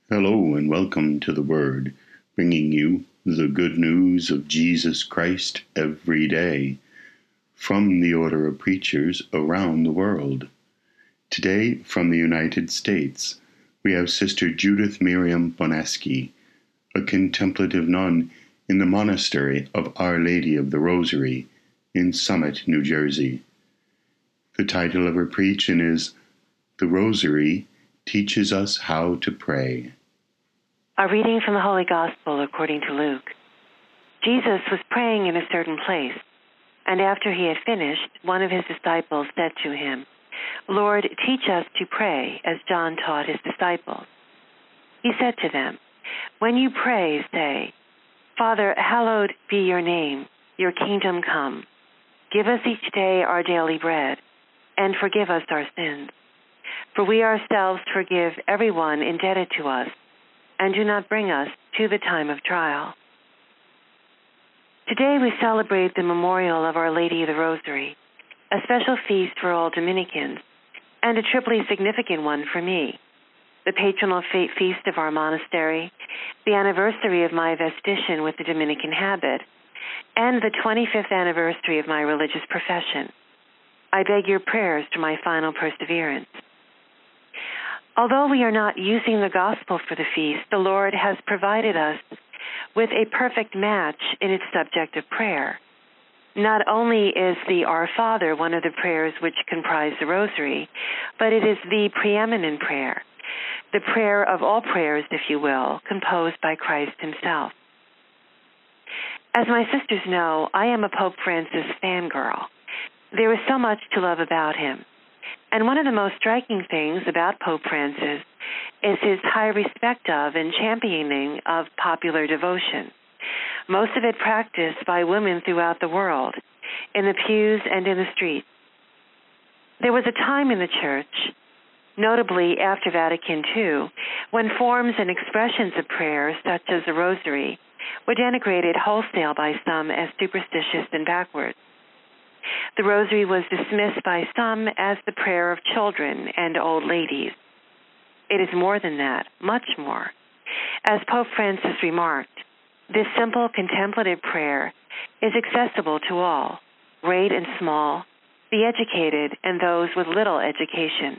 Hello and welcome to The Word, bringing you the good news of Jesus Christ every day from the Order of Preachers around the world. Today, from the United States, we have Sister Judith Miriam Boneski, a contemplative nun in the monastery of Our Lady of the Rosary in Summit, New Jersey. The title of her preaching is The Rosary Teaches Us How to Pray. A reading from the Holy Gospel according to Luke. Jesus was praying in a certain place, and after he had finished, one of his disciples said to him, "Lord, teach us to pray, as John taught his disciples." He said to them, "When you pray, say, 'Father, hallowed be your name, your kingdom come. Give us each day our daily bread, and forgive us our sins. For we ourselves forgive everyone indebted to us, and do not bring us to the time of trial." Today we celebrate the memorial of Our Lady of the Rosary, a special feast for all Dominicans, and a triply significant one for me: the patronal feast of our monastery, the anniversary of my vestition with the Dominican habit, and the 25th anniversary of my religious profession. I beg your prayers for my final perseverance. Although we are not using the gospel for the feast, the Lord has provided us with a perfect match in its subject of prayer. Not only is the Our Father one of the prayers which comprise the Rosary, but it is the preeminent prayer, the prayer of all prayers, if you will, composed by Christ himself. As my sisters know, I am a Pope Francis fangirl. There is so much to love about him. And one of the most striking things about Pope Francis is his high respect of and championing of popular devotion, most of it practiced by women throughout the world, in the pews and in the streets. There was a time in the Church, notably after Vatican II, when forms and expressions of prayer, such as the Rosary, were denigrated wholesale by some as superstitious and backward. The Rosary was dismissed by some as the prayer of children and old ladies. It is more than that, much more. As Pope Francis remarked, this simple contemplative prayer is accessible to all, great and small, the educated and those with little education.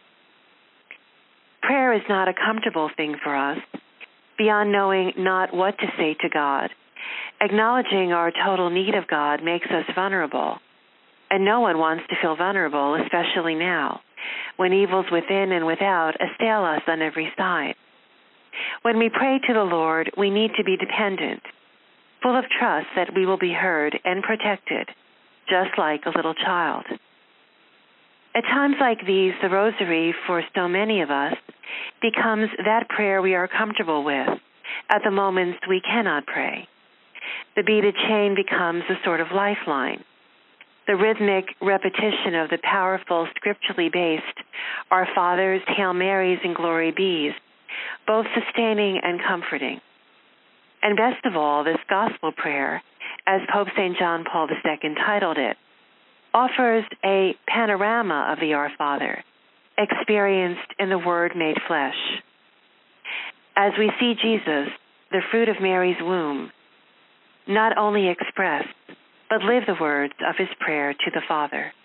Prayer is not a comfortable thing for us, beyond knowing not what to say to God. Acknowledging our total need of God makes us vulnerable. And no one wants to feel vulnerable, especially now, when evils within and without assail us on every side. When we pray to the Lord, we need to be dependent, full of trust that we will be heard and protected, just like a little child. At times like these, the Rosary, for so many of us, becomes that prayer we are comfortable with at the moments we cannot pray. The beaded chain becomes a sort of lifeline. The rhythmic repetition of the powerful, scripturally based Our Fathers, Hail Marys, and Glory Bees, both sustaining and comforting. And best of all, this gospel prayer, as Pope St. John Paul II titled it, offers a panorama of the Our Father, experienced in the Word made flesh. As we see Jesus, the fruit of Mary's womb, not only expressed, but live the words of his prayer to the Father.